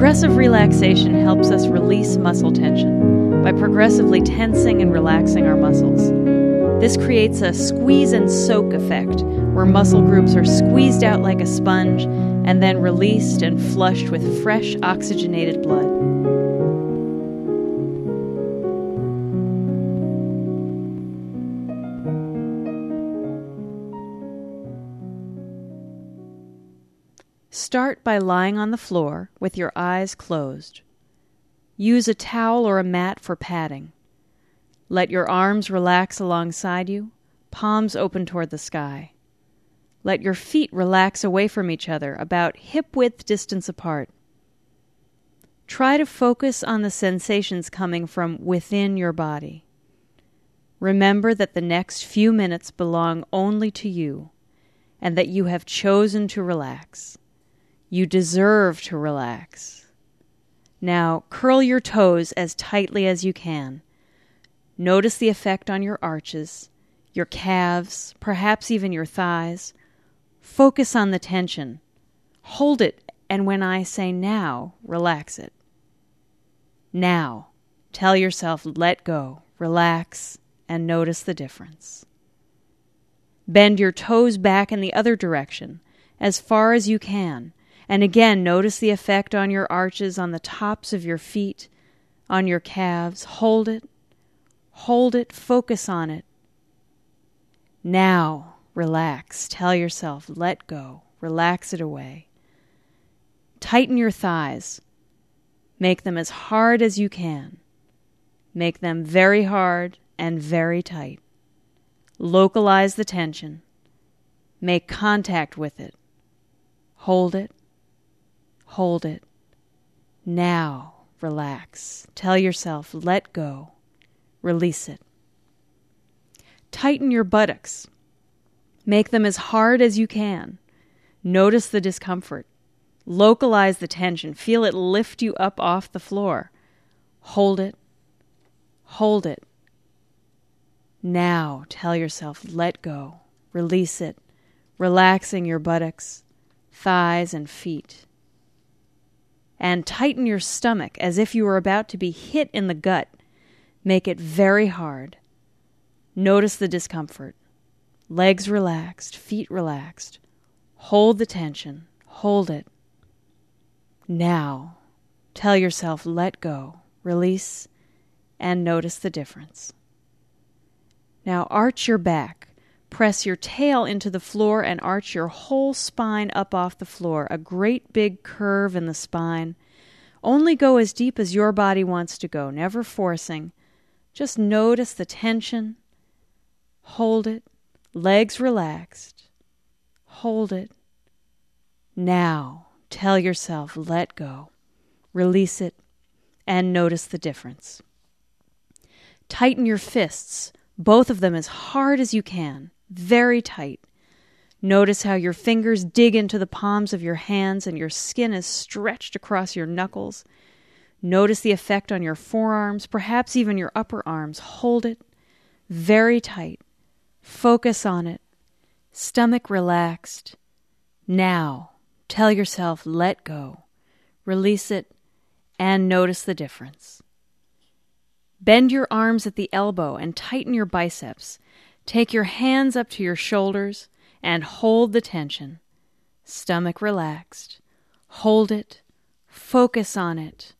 Progressive relaxation helps us release muscle tension by progressively tensing and relaxing our muscles. This creates a squeeze and soak effect, where muscle groups are squeezed out like a sponge and then released and flushed with fresh oxygenated blood. Start by lying on the floor with your eyes closed. Use a towel or a mat for padding. Let your arms relax alongside you, palms open toward the sky. Let your feet relax away from each other, about hip-width distance apart. Try to focus on the sensations coming from within your body. Remember that the next few minutes belong only to you, and that you have chosen to relax. You deserve to relax. Now, curl your toes as tightly as you can. Notice the effect on your arches, your calves, perhaps even your thighs. Focus on the tension. Hold it, and when I say now, relax it. Now, tell yourself, let go, relax, and notice the difference. Bend your toes back in the other direction, as far as you can. And again, notice the effect on your arches, on the tops of your feet, on your calves. Hold it, focus on it. Now, relax. Tell yourself, let go. Relax it away. Tighten your thighs. Make them as hard as you can. Make them very hard and very tight. Localize the tension. Make contact with it. Hold it. Hold it. Now, relax. Tell yourself, let go. Release it. Tighten your buttocks. Make them as hard as you can. Notice the discomfort. Localize the tension. Feel it lift you up off the floor. Hold it. Hold it. Now, tell yourself, let go. Release it. Relaxing your buttocks, thighs, and feet. And tighten your stomach as if you were about to be hit in the gut. Make it very hard. Notice the discomfort. Legs relaxed, feet relaxed. Hold the tension. Hold it. Now, tell yourself, let go, release, and notice the difference. Now arch your back. Press your tail into the floor and arch your whole spine up off the floor, a great big curve in the spine. Only go as deep as your body wants to go, never forcing. Just notice the tension. Hold it. Legs relaxed. Hold it. Now, tell yourself, let go. Release it, and notice the difference. Tighten your fists, both of them as hard as you can. Very tight. Notice how your fingers dig into the palms of your hands and your skin is stretched across your knuckles. Notice the effect on your forearms, perhaps even your upper arms. Hold it. Very tight. Focus on it. Stomach relaxed. Now, tell yourself, let go. Release it, and notice the difference. Bend your arms at the elbow and tighten your biceps. Take your hands up to your shoulders and hold the tension. Stomach relaxed. Hold it. Focus on it.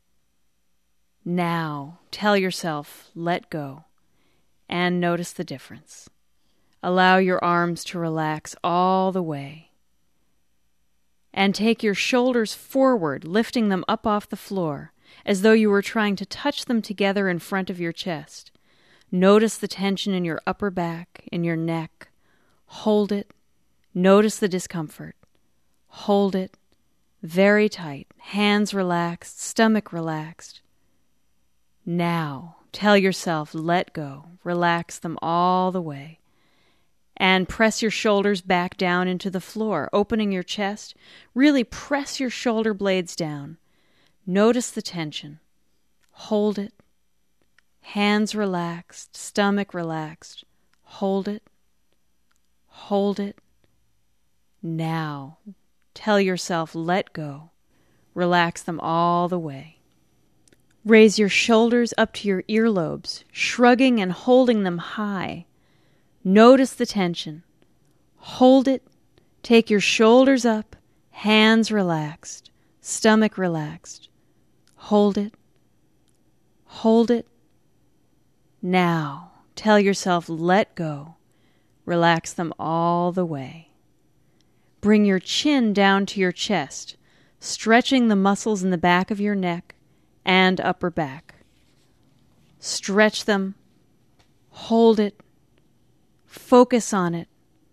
Now, tell yourself, let go, and notice the difference. Allow your arms to relax all the way. And take your shoulders forward, lifting them up off the floor, as though you were trying to touch them together in front of your chest. Notice the tension in your upper back, in your neck. Hold it. Notice the discomfort. Hold it. Very tight. Hands relaxed. Stomach relaxed. Now, tell yourself, let go. Relax them all the way. And press your shoulders back down into the floor, opening your chest. Really press your shoulder blades down. Notice the tension. Hold it. Hands relaxed, stomach relaxed. Hold it. Hold it. Now, tell yourself, let go. Relax them all the way. Raise your shoulders up to your earlobes, shrugging and holding them high. Notice the tension. Hold it. Take your shoulders up, hands relaxed, stomach relaxed. Hold it. Hold it. Now, tell yourself, let go. Relax them all the way. Bring your chin down to your chest, stretching the muscles in the back of your neck and upper back. Stretch them. Hold it. Focus on it.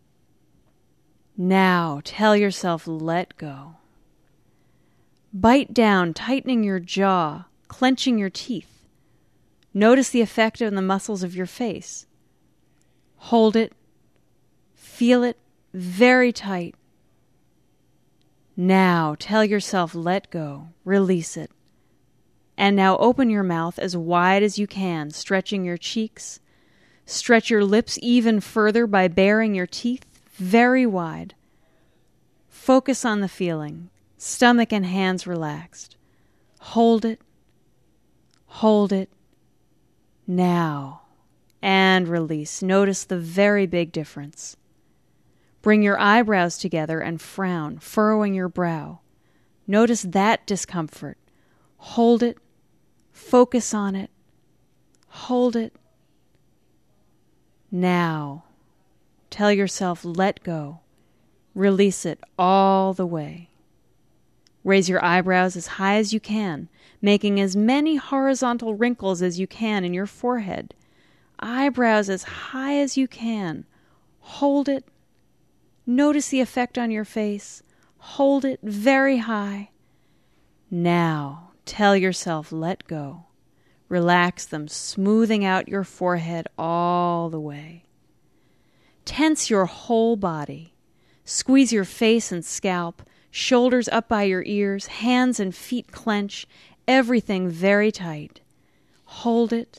Now, tell yourself, let go. Bite down, tightening your jaw, clenching your teeth. Notice the effect on the muscles of your face. Hold it. Feel it very tight. Now, tell yourself, let go. Release it. And now open your mouth as wide as you can, stretching your cheeks. Stretch your lips even further by baring your teeth very wide. Focus on the feeling. Stomach and hands relaxed. Hold it. Hold it. Now. And release. Notice the very big difference. Bring your eyebrows together and frown, furrowing your brow. Notice that discomfort. Hold it. Focus on it. Hold it. Now. Tell yourself, let go. Release it all the way. Raise your eyebrows as high as you can, making as many horizontal wrinkles as you can in your forehead. Eyebrows as high as you can. Hold it. Notice the effect on your face. Hold it very high. Now, tell yourself, let go. Relax them, smoothing out your forehead all the way. Tense your whole body. Squeeze your face and scalp, shoulders up by your ears, hands and feet clench, everything very tight. Hold it,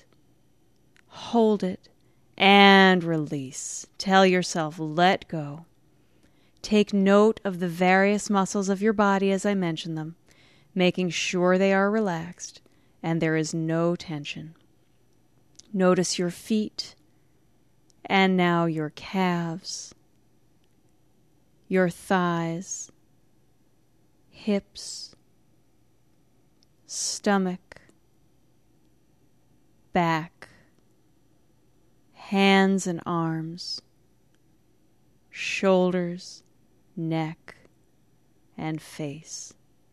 and release. Tell yourself, let go. Take note of the various muscles of your body as I mention them, making sure they are relaxed and there is no tension. Notice your feet, and now your calves, your thighs, hips, stomach, back, hands and arms, shoulders, neck, and face.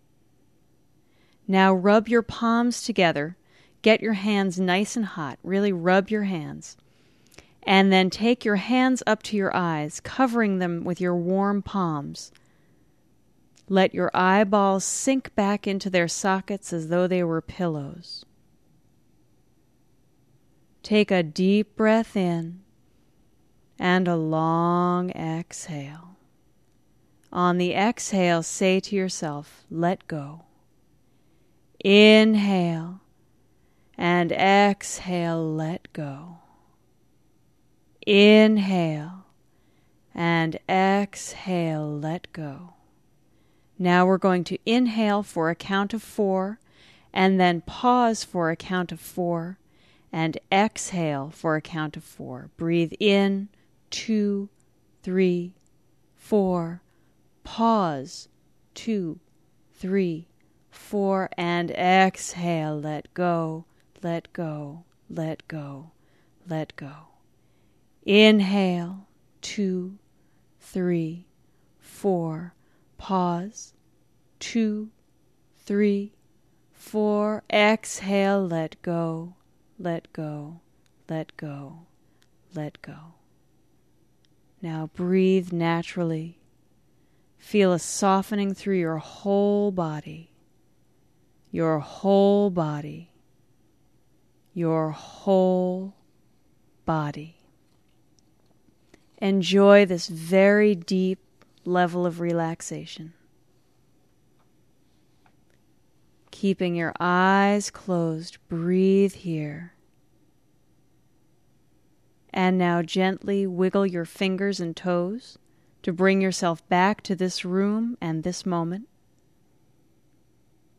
Now rub your palms together. Get your hands nice and hot. Really rub your hands. And then take your hands up to your eyes, covering them with your warm palms. Let your eyeballs sink back into their sockets as though they were pillows. Take a deep breath in and a long exhale. On the exhale, say to yourself, let go. Inhale and exhale, let go. Inhale and exhale, let go. Now we're going to inhale for a count of 4, and then pause for a count of 4, and exhale for a count of 4. Breathe in, 2, 3, 4. Pause, 2, 3, 4, and exhale. Let go, let go, let go, let go. Inhale, 2, 3, 4. Pause, 2, 3, 4. Exhale, let go, let go, let go, let go. Now breathe naturally. Feel a softening through your whole body. Your whole body. Your whole body. Enjoy this very deep level of relaxation. Keeping your eyes closed, breathe here. And now gently wiggle your fingers and toes to bring yourself back to this room and this moment.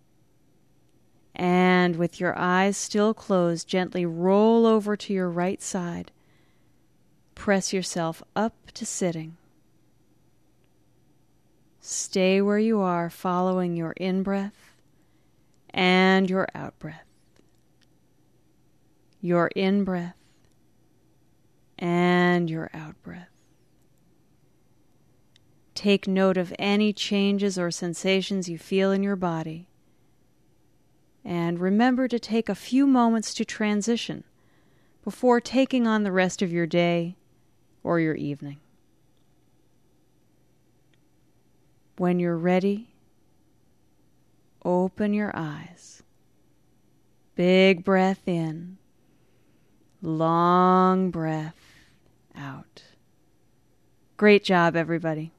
And with your eyes still closed, gently roll over to your right side. Press yourself up to sitting. Stay where you are, following your in-breath and your out-breath. Your in-breath and your out-breath. Take note of any changes or sensations you feel in your body. And remember to take a few moments to transition before taking on the rest of your day or your evening. When you're ready, open your eyes. Big breath in, long breath out. Great job, everybody.